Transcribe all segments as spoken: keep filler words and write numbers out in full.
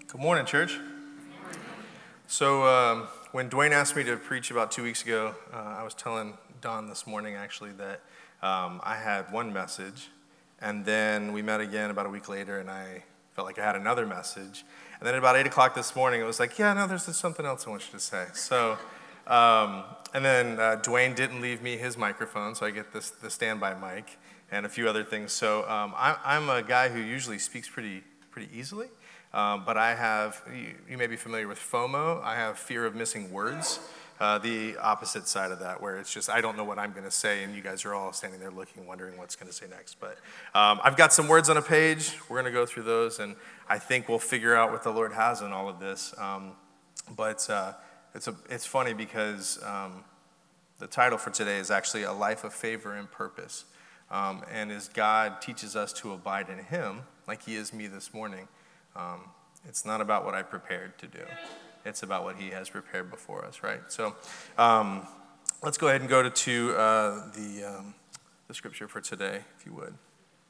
Good morning, church. So um, when Dwayne asked me to preach about two weeks ago, uh, I was telling Don this morning actually that um, I had one message, and then we met again about a week later, and I felt like I had another message. And then at about eight o'clock this morning, it was like, yeah, no, there's just something else I want you to say. So, um, and then uh, Dwayne didn't leave me his microphone, so I get this the standby mic and a few other things. So um, I, I'm a guy who usually speaks pretty pretty easily. Um, but I have, you, you may be familiar with FOMO. I have fear of missing words, uh, the opposite side of that, where it's just, I don't know what I'm going to say, and you guys are all standing there looking, wondering what's going to say next. But um, I've got some words on a page. We're going to go through those, and I think we'll figure out what the Lord has in all of this. Um, but uh, it's, a, it's funny because um, the title for today is actually A Life of Favor and Purpose. Um, and as God teaches us to abide in Him, like He is me this morning, Um, it's not about what I prepared to do. It's about what He has prepared before us, right? So um, let's go ahead and go to, to uh, the, um, the scripture for today, if you would.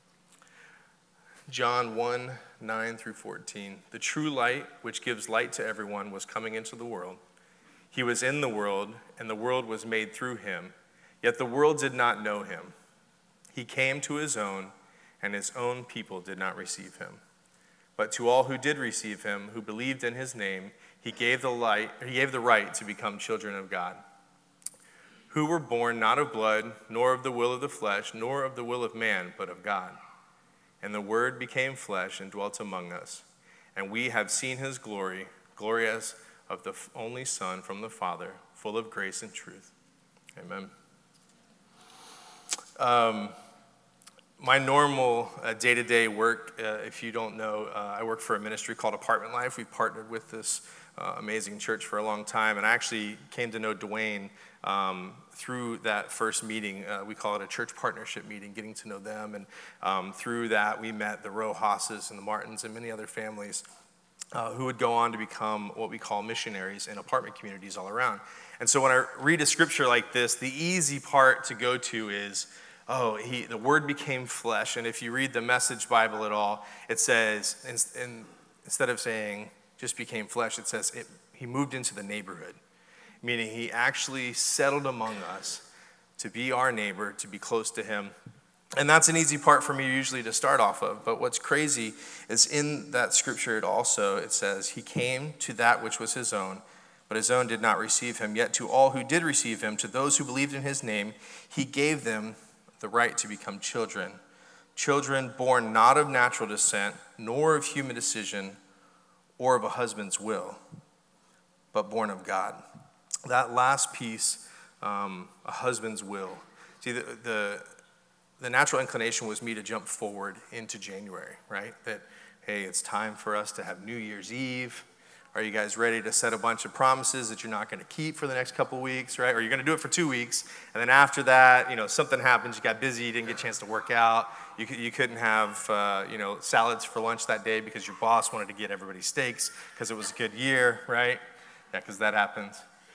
John one, nine through fourteen. The true light, which gives light to everyone, was coming into the world. He was in the world, and the world was made through Him. Yet the world did not know Him. He came to His own, and His own people did not receive Him. But to all who did receive Him, who believed in His name, He gave the light, He gave the right to become children of God, who were born not of blood, nor of the will of the flesh, nor of the will of man, but of God. And the Word became flesh and dwelt among us, and we have seen His glory, glory as of the only Son from the Father, full of grace and truth. Amen. Um. My normal uh, day-to-day work, uh, if you don't know, uh, I work for a ministry called Apartment Life. We've partnered with this uh, amazing church for a long time, and I actually came to know Dwayne um, through that first meeting. Uh, we call it a church partnership meeting, getting to know them, and um, through that we met the Rojas's and the Martins and many other families uh, who would go on to become what we call missionaries in apartment communities all around. And so when I read a scripture like this, the easy part to go to is, oh, he, the Word became flesh. And if you read the Message Bible at all, it says, in, in, instead of saying just became flesh, it says it, He moved into the neighborhood, meaning He actually settled among us to be our neighbor, to be close to Him. And that's an easy part for me usually to start off of. But what's crazy is in that scripture, it also, it says, He came to that which was His own, but His own did not receive Him. Yet to all who did receive Him, to those who believed in His name, He gave them the right to become children, children born not of natural descent, nor of human decision, or of a husband's will, but born of God. That last piece, um, a husband's will. See, the, the the natural inclination was me to jump forward into January, right? That, hey, it's time for us to have New Year's Eve. Are you guys ready to set a bunch of promises that you're not going to keep for the next couple weeks, right? Or you're going to do it for two weeks, and then after that, you know, something happens, you got busy, you didn't get a chance to work out, you, you couldn't have, uh, you know, salads for lunch that day because your boss wanted to get everybody steaks because it was a good year, right? Yeah, because that happens.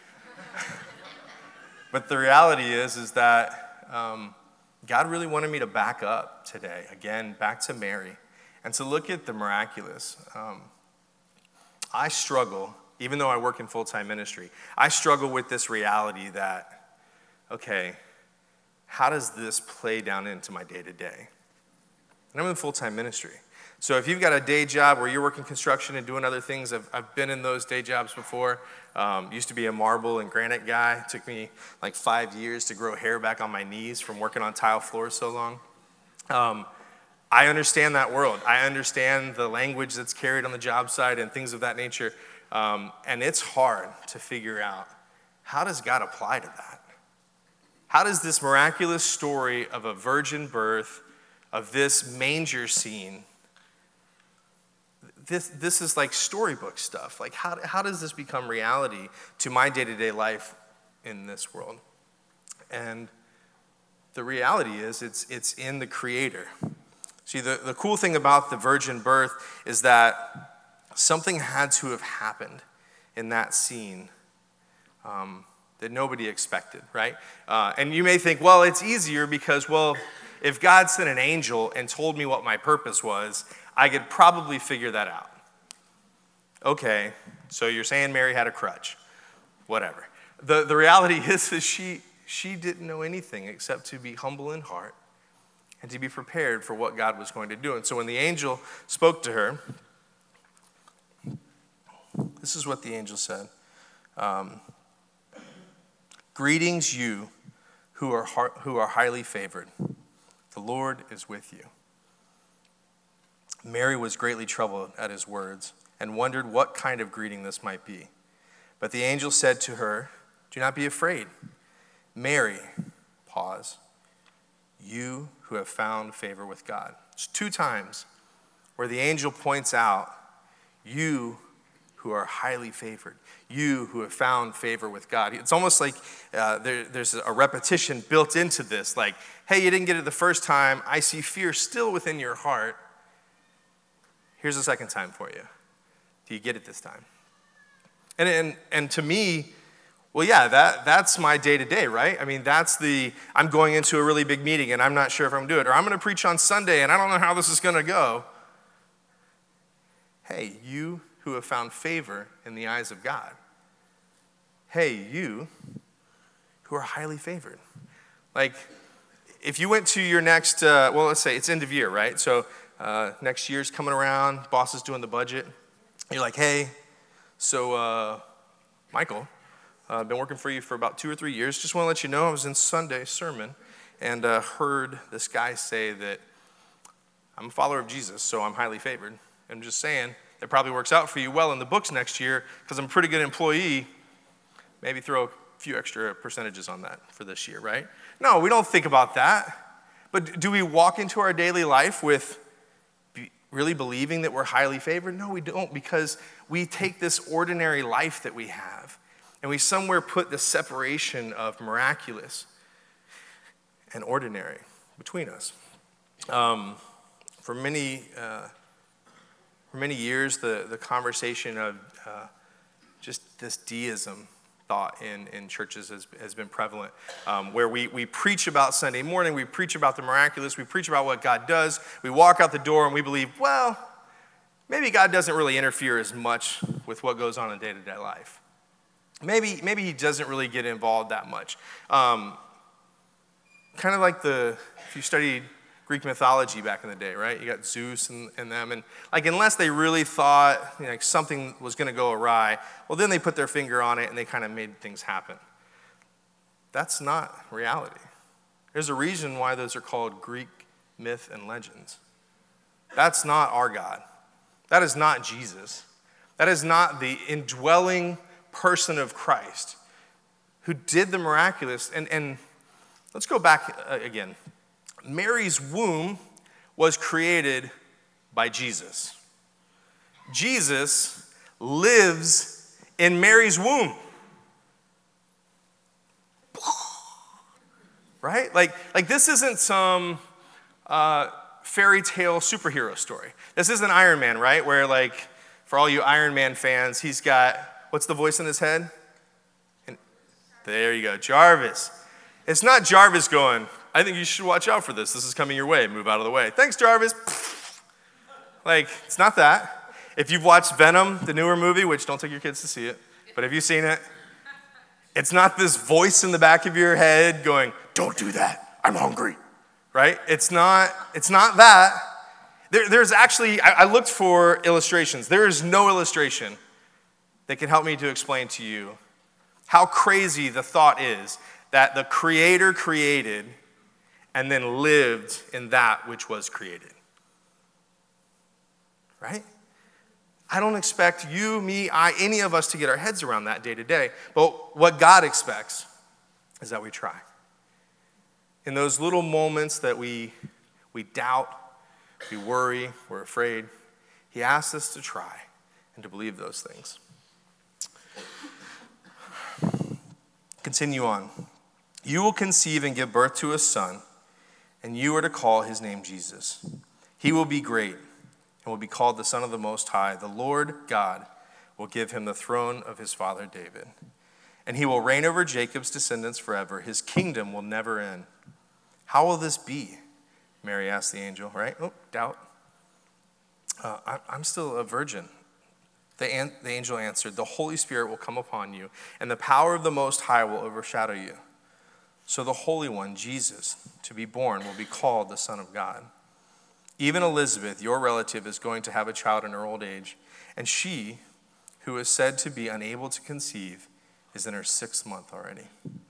But the reality is, is that um, God really wanted me to back up today, again, back to Mary, and to look at the miraculous. Um, I struggle, even though I work in full-time ministry, I struggle with this reality that, okay, how does this play down into my day-to-day? And I'm in full-time ministry. So if you've got a day job where you're working construction and doing other things, I've, I've been in those day jobs before. Um, used to be a marble and granite guy. It took me like five years to grow hair back on my knees from working on tile floors so long. Um, I understand that world. I understand the language that's carried on the job site and things of that nature. Um, and it's hard to figure out, how does God apply to that? How does this miraculous story of a virgin birth, of this manger scene, this, this is like storybook stuff. Like how, how does this become reality to my day-to-day life in this world? And the reality is it's, it's in the Creator. See, the, the cool thing about the virgin birth is that something had to have happened in that scene um, that nobody expected, right? Uh, and you may think, well, it's easier because, well, if God sent an angel and told me what my purpose was, I could probably figure that out. Okay, so you're saying Mary had a crutch. Whatever. The, the reality is that she, she didn't know anything except to be humble in heart and to be prepared for what God was going to do. And so when the angel spoke to her, this is what the angel said. Um, Greetings, you who are, who are highly favored. The Lord is with you. Mary was greatly troubled at his words and wondered what kind of greeting this might be. But the angel said to her, do not be afraid. Mary, pause, you who have found favor with God. It's two times where the angel points out, you who are highly favored, you who have found favor with God. It's almost like uh, there, there's a repetition built into this, like, hey, you didn't get it the first time. I see fear still within your heart. Here's the second time for you. Do you get it this time? And and and to me, well, yeah, that that's my day-to-day, right? I mean, that's the, I'm going into a really big meeting and I'm not sure if I'm going to do it, or I'm going to preach on Sunday and I don't know how this is going to go. Hey, you who have found favor in the eyes of God. Hey, you who are highly favored. Like, if you went to your next, uh, well, let's say it's end of year, right? So uh, next year's coming around, boss is doing the budget. You're like, hey, so uh, Michael, I've uh, been working for you for about two or three years. Just want to let you know I was in Sunday's sermon and uh, heard this guy say that I'm a follower of Jesus, so I'm highly favored. I'm just saying, it probably works out for you well in the books next year because I'm a pretty good employee. Maybe throw a few extra percentages on that for this year, right? No, we don't think about that. But do we walk into our daily life with be, really believing that we're highly favored? No, we don't, because we take this ordinary life that we have and we somewhere put the separation of miraculous and ordinary between us. Um, for many... Uh, For many years, the, the conversation of uh, just this deism thought in, in churches has, has been prevalent, um, where we, we preach about Sunday morning, we preach about the miraculous, we preach about what God does, we walk out the door and we believe, well, maybe God doesn't really interfere as much with what goes on in day-to-day life. Maybe, maybe he doesn't really get involved that much. Um, kind of like the, if you studied Greek mythology back in the day, right? You got Zeus and, and them, and like unless they really thought you know, like something was going to go awry, well, then they put their finger on it and they kind of made things happen. That's not reality. There's a reason why those are called Greek myth and legends. That's not our God. That is not Jesus. That is not the indwelling person of Christ who did the miraculous. And, and let's go back again. Mary's womb was created by Jesus. Jesus lives in Mary's womb. Right? Like, like this isn't some uh, fairy tale superhero story. This isn't Iron Man, right? Where like, for all you Iron Man fans, he's got, what's the voice in his head? And there you go, Jarvis. It's not Jarvis going, I think you should watch out for this. This is coming your way. Move out of the way. Thanks, Jarvis. Like, it's not that. If you've watched Venom, the newer movie, which don't take your kids to see it, but have you seen it? It's not this voice in the back of your head going, don't do that. I'm hungry. Right? It's not, it's not that. There, there's actually, I, I looked for illustrations. There is no illustration that can help me to explain to you how crazy the thought is that the Creator created and then lived in that which was created. Right? I don't expect you, me, I, any of us to get our heads around that day to day. But what God expects is that we try. In those little moments that we, we doubt, we worry, we're afraid, he asks us to try and to believe those things. Continue on. You will conceive and give birth to a son, and you are to call his name Jesus. He will be great and will be called the Son of the Most High. The Lord God will give him the throne of his father David, and he will reign over Jacob's descendants forever. His kingdom will never end. How will this be? Mary asked the angel, right? Oh, doubt. Uh, I, I'm still a virgin. The, an- the angel answered, "The Holy Spirit will come upon you, and the power of the Most High will overshadow you. So the Holy One, Jesus, to be born, will be called the Son of God. Even Elizabeth, your relative, is going to have a child in her old age, and she, who is said to be unable to conceive, is in her sixth month already.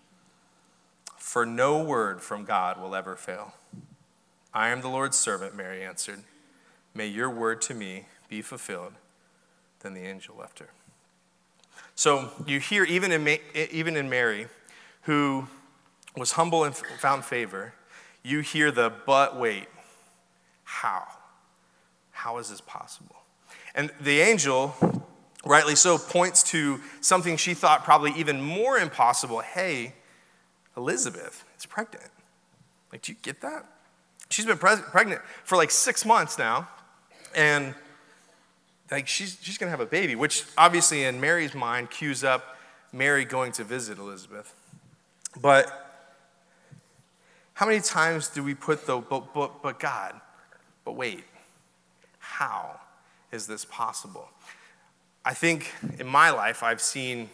For no word from God will ever fail. I am the Lord's servant," Mary answered. "May your word to me be fulfilled." Then the angel left her. So you hear, even in, Ma- even in Mary, who was humble and found favor, you hear the "but wait." How? How is this possible? And the angel, rightly so, points to something she thought probably even more impossible. Hey, Elizabeth is pregnant. Like, do you get that? She's been pre- pregnant for like six months now, and like she's she's gonna have a baby, which obviously in Mary's mind cues up Mary going to visit Elizabeth. But how many times do we put the but but, but God? But wait, how is this possible? I think in my life I've seen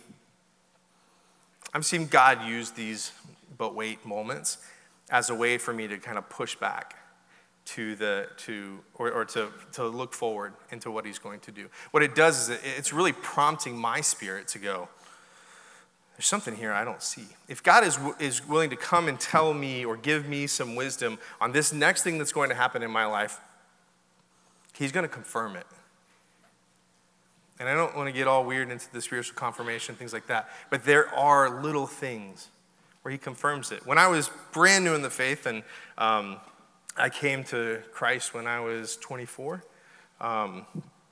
I've seen God use these but wait moments as a way for me to kind of push back to the to or, or to, to look forward into what he's going to do. What it does is it, it's really prompting my spirit to go, there's something here I don't see. If God is is willing to come and tell me or give me some wisdom on this next thing that's going to happen in my life, he's going to confirm it. And I don't want to get all weird into the spiritual confirmation, things like that, but there are little things where he confirms it. When I was brand new in the faith, and um, I came to Christ when I was twenty-four, um,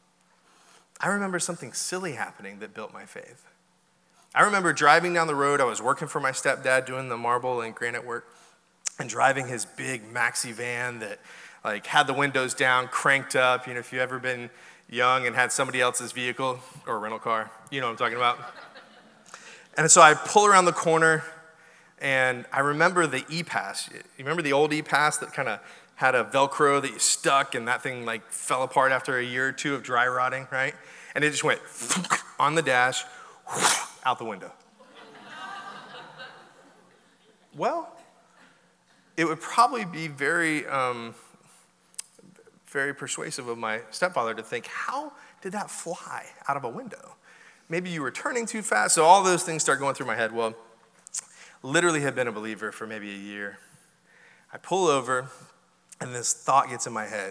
I remember something silly happening that built my faith. I remember driving down the road. I was working for my stepdad, doing the marble and granite work, and driving his big maxi van that like had the windows down, cranked up. You know, if you've ever been young and had somebody else's vehicle or a rental car, you know what I'm talking about. And so I pull around the corner, and I remember the E-Pass. You remember the old E-Pass that kind of had a Velcro that you stuck, and that thing like fell apart after a year or two of dry rotting, right? And it just went on the dash, out the window. Well, it would probably be very, um, very persuasive of my stepfather to think, how did that fly out of a window? Maybe you were turning too fast. So all those things start going through my head. Well, literally had been a believer for maybe a year. I pull over, and this thought gets in my head.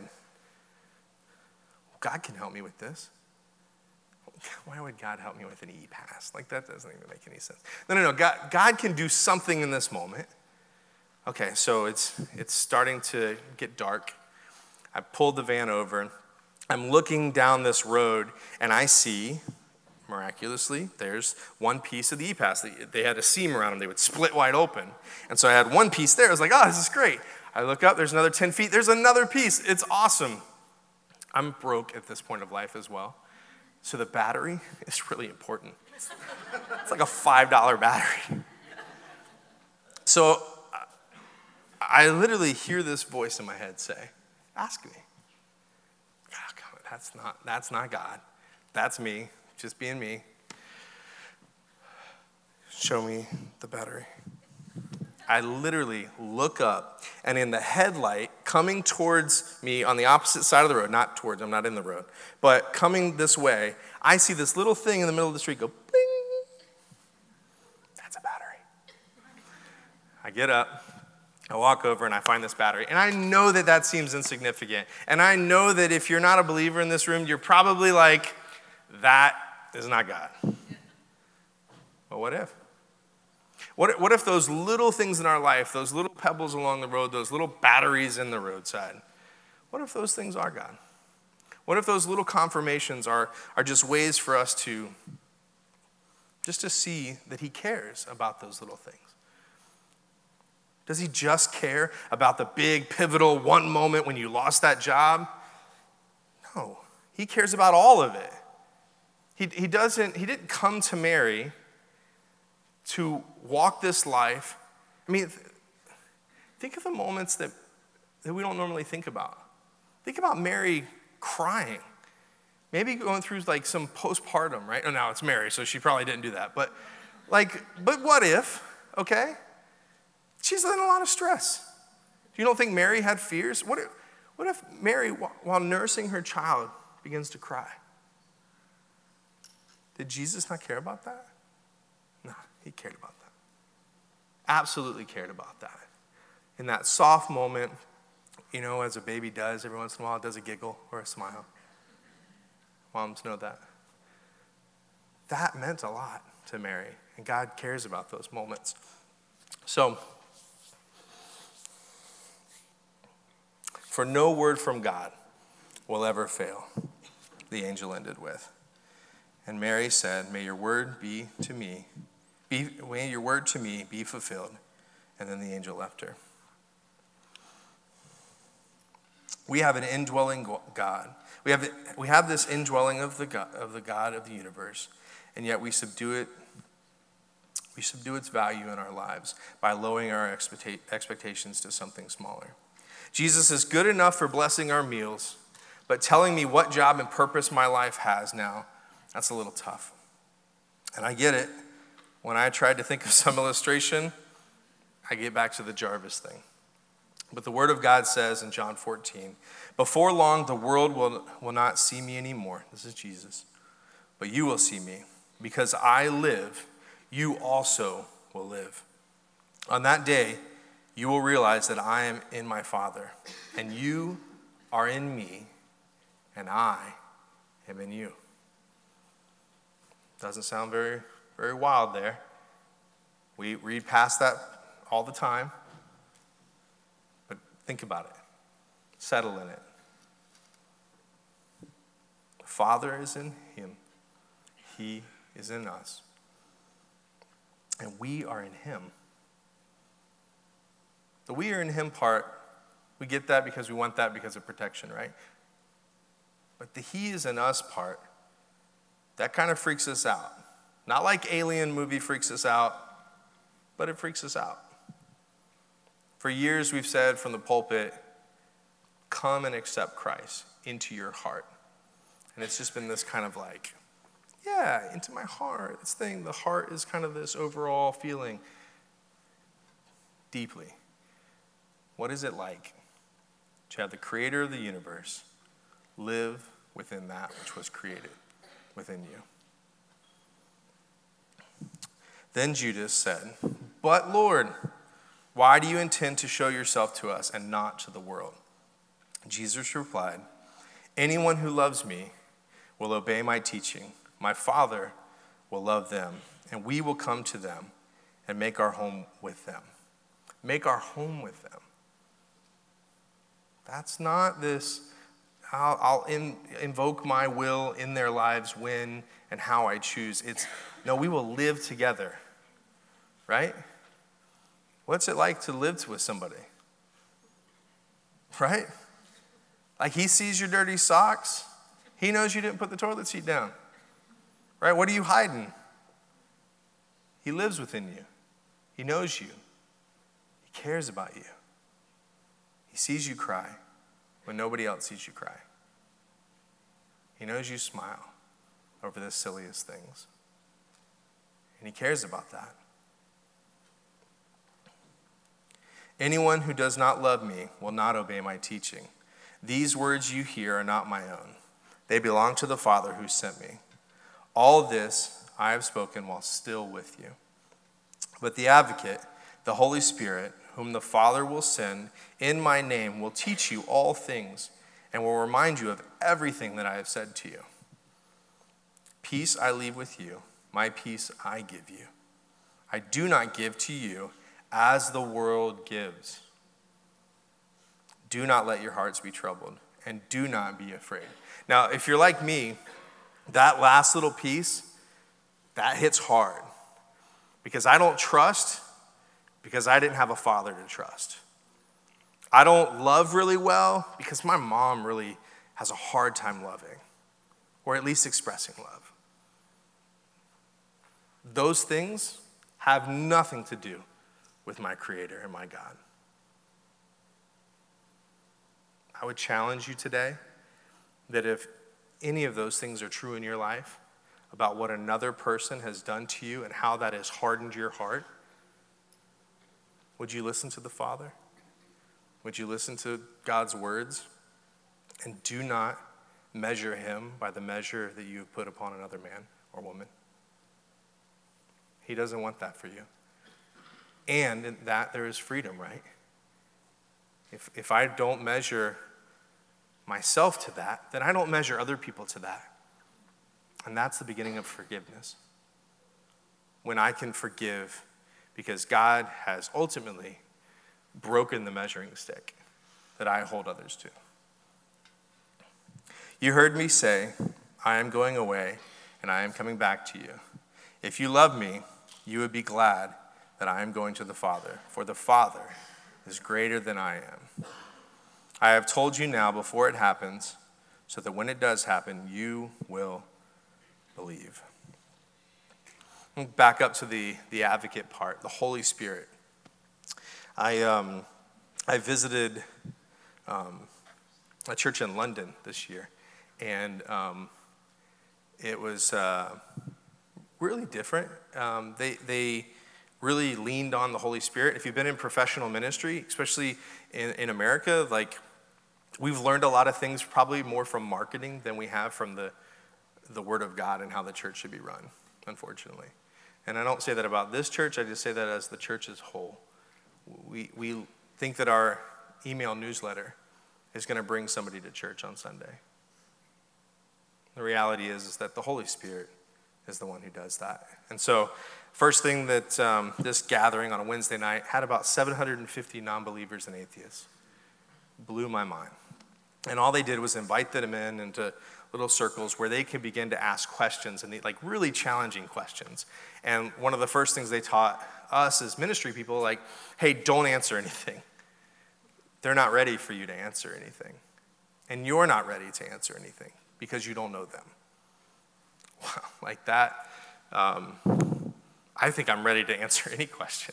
God can help me with this. Why would God help me with an E-Pass? Like, that doesn't even make any sense. No, no, no. God, God can do something in this moment. Okay, so it's it's starting to get dark. I pulled the van over. I'm looking down this road, and I see, miraculously, there's one piece of the E-Pass. They had a seam around them. They would split wide open. And so I had one piece there. I was like, oh, this is great. I look up. There's another ten feet. There's another piece. It's awesome. I'm broke at this point of life as well. So the battery is really important. It's like a five dollar battery. So I literally hear this voice in my head say, ask me. Oh, God, that's not, that's not God. That's me, just being me. Show me the battery. I literally look up, and in the headlight, coming towards me on the opposite side of the road, not towards, I'm not in the road, but coming this way, I see this little thing in the middle of the street go, bling. That's a battery. I get up, I walk over, and I find this battery. And I know that that seems insignificant. And I know that if you're not a believer in this room, you're probably like, that is not God. But what if? What, what if those little things in our life, those little pebbles along the road, those little batteries in the roadside, what if those things are God? What if those little confirmations are, are just ways for us to, just to see that he cares about those little things? Does he just care about the big, pivotal one moment when you lost that job? No, he cares about all of it. He, he doesn't, he didn't come to Mary to walk this life. I mean, think of the moments that, that we don't normally think about. Think about Mary crying Maybe going through like some postpartum, right? Oh, now it's Mary, so she probably didn't do that. But like, but what if, okay? She's in a lot of stress. You don't think Mary had fears? What if, what if Mary, while nursing her child, begins to cry? Did Jesus not care about that? No, he cared about that. Absolutely cared about that. In that soft moment, you know, as a baby does every once in a while, it does a giggle or a smile. Moms know that. That meant a lot to Mary, and God cares about those moments. So, for no word from God will ever fail, the angel ended with. And Mary said, may your word be to me, be, may your word to me be fulfilled. And then the angel left her. We have an indwelling God. We have, we have this indwelling of the God, of the God of the universe, and yet we subdue it. We subdue its value in our lives by lowering our expecta- expectations to something smaller. Jesus is good enough for blessing our meals, but telling me what job and purpose my life has now, that's a little tough. And I get it. When I tried to think of some illustration, I get back to the Jarvis thing. But the word of God says in John fourteen, before long the world will, will not see me anymore. This is Jesus. But you will see me. Because I live, you also will live. On that day, you will realize that I am in my Father, and you are in me, and I am in you. Doesn't sound very, very wild there. We read past that all the time. But think about it. Settle in it. The Father is in him. He is in us. And we are in him. The we are in him part, we get that because we want that because of protection, right? But the he is in us part, that kind of freaks us out. Not like Alien movie freaks us out, but it freaks us out. For years we've said from the pulpit, come and accept Christ into your heart. And it's just been this kind of like, yeah, into my heart. This thing, the heart is kind of this overall feeling deeply. What is it like to have the creator of the universe live within that which was created within you? Then Judas said, but Lord, why do you intend to show yourself to us and not to the world? Jesus replied, anyone who loves me will obey my teaching. My Father will love them, and we will come to them and make our home with them. Make our home with them. That's not this, I'll, I'll in, invoke my will in their lives when and how I choose. It's, no, we will live together, right? What's it like to live with somebody? Right? Like he sees your dirty socks. He knows you didn't put the toilet seat down. Right? What are you hiding? He lives within you. He knows you. He cares about you. He sees you cry when nobody else sees you cry. He knows you smile over the silliest things. And he cares about that. Anyone who does not love me will not obey my teaching. These words you hear are not my own. They belong to the Father who sent me. All this I have spoken while still with you. But the advocate, the Holy Spirit, whom the Father will send in my name, will teach you all things and will remind you of everything that I have said to you. Peace I leave with you, my peace I give you. I do not give to you as the world gives. Do not let your hearts be troubled, and do not be afraid. Now, if you're like me, that last little piece, that hits hard. Because I don't trust, because I didn't have a father to trust. I don't love really well, because my mom really has a hard time loving, or at least expressing love. Those things have nothing to do with my Creator and my God. I would challenge you today that if any of those things are true in your life, about what another person has done to you and how that has hardened your heart, would you listen to the Father? Would you listen to God's words? And do not measure him by the measure that you have put upon another man or woman. He doesn't want that for you. And in that there is freedom, right? If if I don't measure myself to that, then I don't measure other people to that. And that's the beginning of forgiveness. When I can forgive because God has ultimately broken the measuring stick that I hold others to. You heard me say, I am going away and I am coming back to you. If you love me, you would be glad that I am going to the Father, for the Father is greater than I am. I have told you now before it happens, so that when it does happen, you will believe. Back up to the, the advocate part, the Holy Spirit. I um, I visited um, a church in London this year, and um, it was uh, really different. Um, they they really leaned on the Holy Spirit. If you've been in professional ministry, especially in, in America, like we've learned a lot of things probably more from marketing than we have from the the Word of God and how the church should be run, unfortunately. And I don't say that about this church, I just say that as the church as whole. We we think that our email newsletter is going to bring somebody to church on Sunday. The reality is, is that the Holy Spirit is the one who does that. And so, first thing that um, this gathering on a Wednesday night had about seven hundred fifty non-believers and atheists. Blew my mind. And all they did was invite them in into little circles where they could begin to ask questions, and like really challenging questions. And one of the first things they taught us as ministry people, like, hey, don't answer anything. They're not ready for you to answer anything. And you're not ready to answer anything because you don't know them. Wow, like that, um, I think I'm ready to answer any question.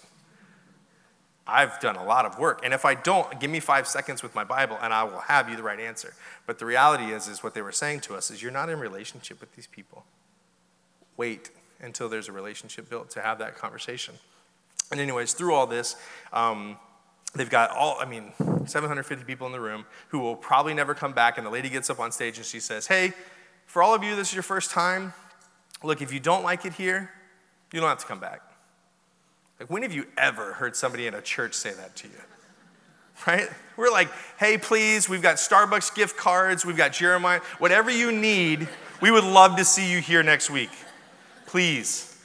I've done a lot of work. And if I don't, give me five seconds with my Bible and I will have you the right answer. But the reality is, is what they were saying to us is you're not in relationship with these people. Wait until there's a relationship built to have that conversation. And anyways, through all this, um, they've got all, I mean, seven hundred fifty people in the room who will probably never come back. And the lady gets up on stage and she says, hey, for all of you, this is your first time. Look, if you don't like it here, you don't have to come back. Like, when have you ever heard somebody in a church say that to you? Right? We're like, hey, please, we've got Starbucks gift cards, we've got Jeremiah, whatever you need, we would love to see you here next week. Please.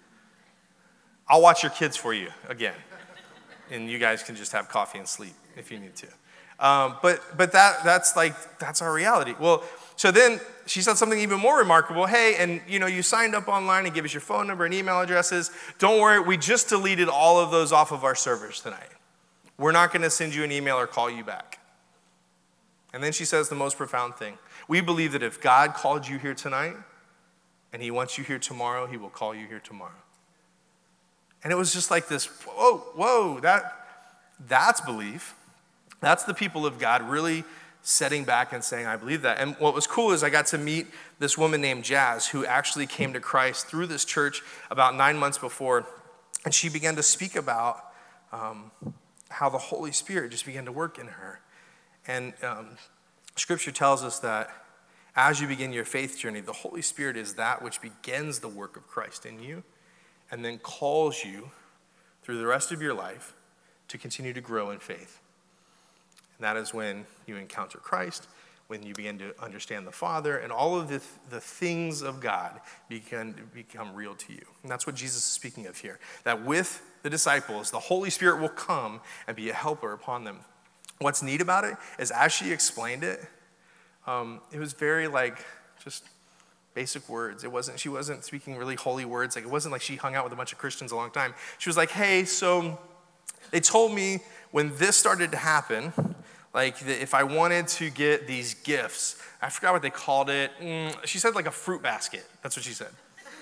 I'll watch your kids for you again. And you guys can just have coffee and sleep if you need to. Um, but but that that's like, that's our reality. Well, so then she said something even more remarkable. Hey, and you know, you signed up online and give us your phone number and email addresses. Don't worry, we just deleted all of those off of our servers tonight. We're not going to send you an email or call you back. And then she says the most profound thing. We believe that if God called you here tonight and he wants you here tomorrow, he will call you here tomorrow. And it was just like this, whoa, whoa, that that's belief. That's the people of God really setting back and saying, I believe that. And what was cool is I got to meet this woman named Jazz who actually came to Christ through this church about nine months before. And she began to speak about um, how the Holy Spirit just began to work in her. And um, Scripture tells us that as you begin your faith journey, the Holy Spirit is that which begins the work of Christ in you and then calls you through the rest of your life to continue to grow in faith. And that is when you encounter Christ, when you begin to understand the Father, and all of the, the things of God begin to become real to you. And that's what Jesus is speaking of here. That with the disciples, the Holy Spirit will come and be a helper upon them. What's neat about it is as she explained it, um, it was very like just basic words. It wasn't, she wasn't speaking really holy words. Like it wasn't like she hung out with a bunch of Christians a long time. She was like, hey, so they told me when this started to happen, like if I wanted to get these gifts, I forgot what they called it. Mm, she said like a fruit basket. That's what she said.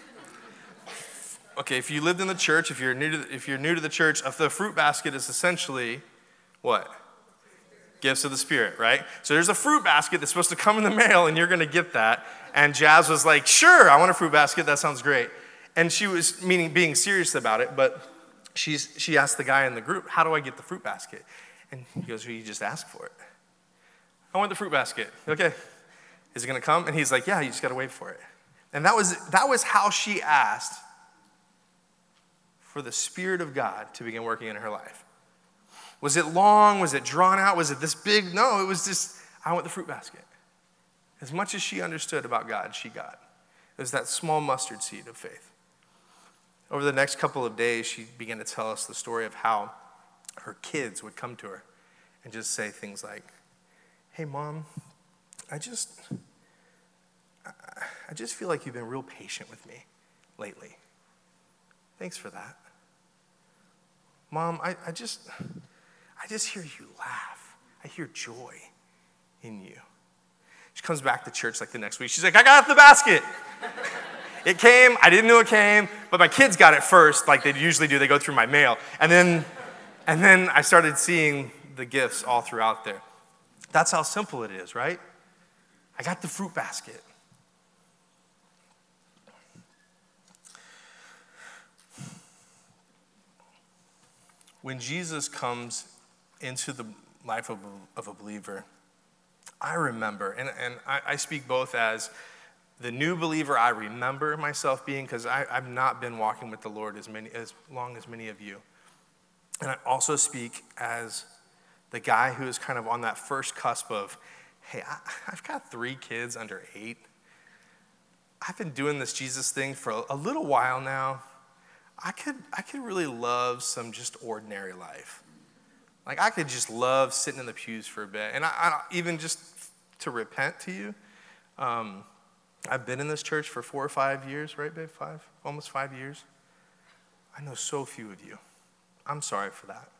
Okay, if you lived in the church, if you're new to the, if you're new to the church, the fruit basket is essentially what? Gifts of the Spirit, right? So there's a fruit basket that's supposed to come in the mail, and you're going to get that. And Jazz was like, sure, I want a fruit basket. That sounds great. And she was meaning being serious about it, but she's, she asked the guy in the group, how do I get the fruit basket? And he goes, well, you just ask for it. I want the fruit basket. Okay. Is it going to come? And he's like, yeah, you just got to wait for it. And that was, that was how she asked for the Spirit of God to begin working in her life. Was it long? Was it drawn out? Was it this big? No, it was just, I want the fruit basket. As much as she understood about God, she got. It was that small mustard seed of faith. Over the next couple of days, she began to tell us the story of how her kids would come to her and just say things like, hey, Mom, I just, I just feel like you've been real patient with me lately. Thanks for that. Mom, I, I just... I just hear you laugh. I hear joy in you. She comes back to church like the next week. She's like, I got the basket. It came. I didn't know it came, but my kids got it first, like they usually do. They go through my mail. And then, and then I started seeing the gifts all throughout there. That's how simple it is, right? I got the fruit basket. When Jesus comes into the life of a, of a believer, I remember, and, and I, I speak both as the new believer I remember myself being, because I've not been walking with the Lord as many as long as many of you. And I also speak as the guy who is kind of on that first cusp of, hey, I, I've got three kids under eight. I've been doing this Jesus thing for a, a little while now. I could I could really love some just ordinary life. Like, I could just love sitting in the pews for a bit. And I, I even just to repent to you, um, I've been in this church for four or five years, right, babe? Five? Almost five years. I know so few of you. I'm sorry for that.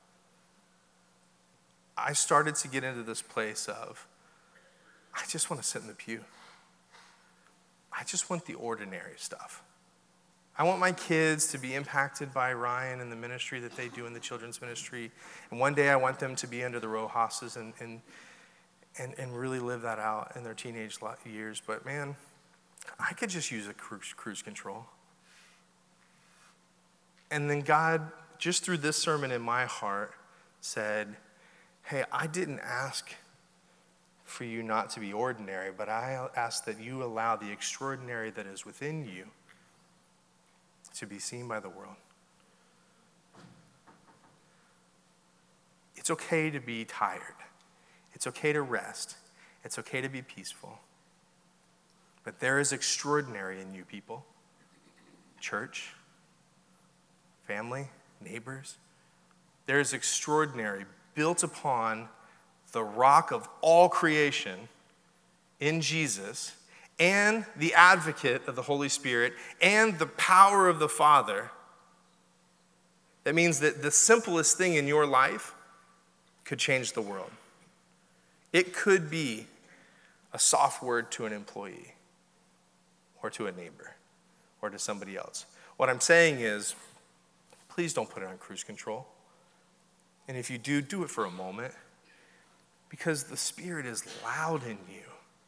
I started to get into this place of, I just want to sit in the pew. I just want the ordinary stuff. I want my kids to be impacted by Ryan and the ministry that they do in the children's ministry. And one day I want them to be under the Rojas's and, and, and, and really live that out in their teenage years. But man, I could just use a cruise, cruise control. And then God, just through this sermon in my heart, said, hey, I didn't ask for you not to be ordinary, but I ask that you allow the extraordinary that is within you to be seen by the world. It's okay to be tired. It's okay to rest. It's okay to be peaceful. But there is extraordinary in you people. Church, family, neighbors. There is extraordinary built upon the rock of all creation in Jesus, and the advocate of the Holy Spirit, and the power of the Father. That means that the simplest thing in your life could change the world. It could be a soft word to an employee, or to a neighbor, or to somebody else. What I'm saying is, please don't put it on cruise control. And if you do, do it for a moment, because the Spirit is loud in you.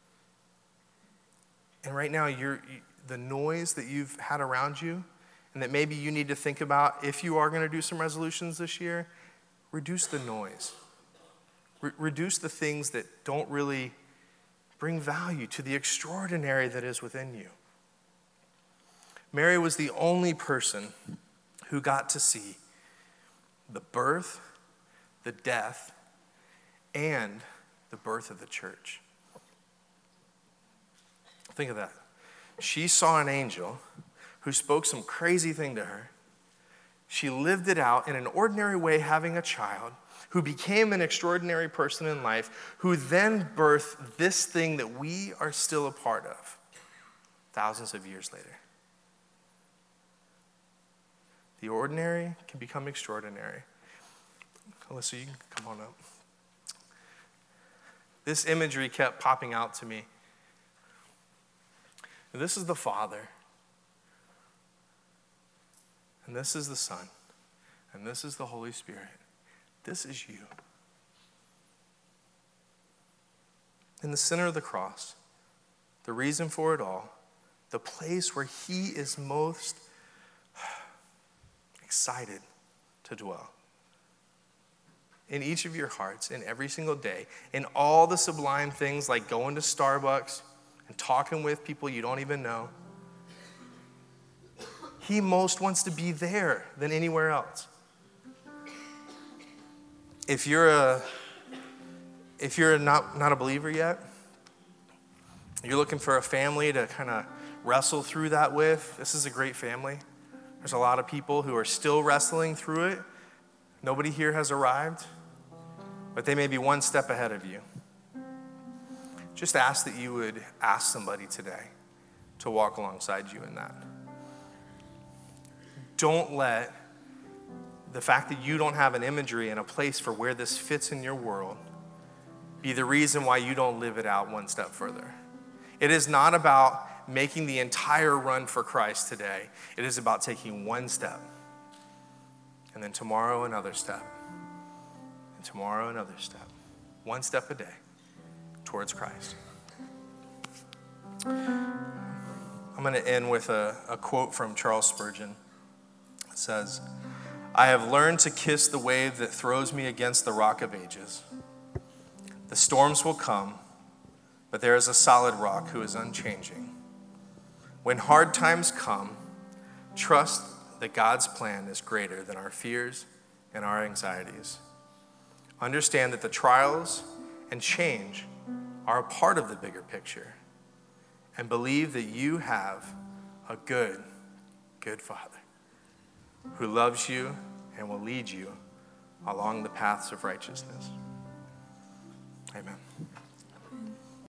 And right now, you're, the noise that you've had around you, and that maybe you need to think about if you are going to do some resolutions this year, reduce the noise. Re- reduce the things that don't really bring value to the extraordinary that is within you. Mary was the only person who got to see the birth, the death, and the birth of the church. Think of that. She saw an angel who spoke some crazy thing to her. She lived it out in an ordinary way, having a child, who became an extraordinary person in life, who then birthed this thing that we are still a part of thousands of years later. The ordinary can become extraordinary. Alyssa, you can come on up. This imagery kept popping out to me. This is the Father, and this is the Son, and this is the Holy Spirit. This is you. in the center of the cross, the reason for it all, the place where he is most excited to dwell. In each of your hearts, in every single day, in all the sublime things like going to Starbucks and talking with people you don't even know. He most wants to be there than anywhere else. If you're a if you're not, not a believer yet, you're looking for a family to kind of wrestle through that with, this is a great family. There's a lot of people who are still wrestling through it. Nobody here has arrived, but they may be one step ahead of you. Just ask that you would ask somebody today to walk alongside you in that. Don't let the fact that you don't have an imagery and a place for where this fits in your world be the reason why you don't live it out one step further. It is not about making the entire run for Christ today. It is about taking one step, and then tomorrow another step, and tomorrow another step. One step a day towards Christ. I'm going to end with a, a quote from Charles Spurgeon. It says, "I have learned to kiss the wave that throws me against the rock of ages. The storms will come, but there is a solid rock who is unchanging. When hard times come, trust that God's plan is greater than our fears and our anxieties. Understand that the trials and change are a part of the bigger picture, and believe that you have a good, good Father who loves you and will lead you along the paths of righteousness." Amen.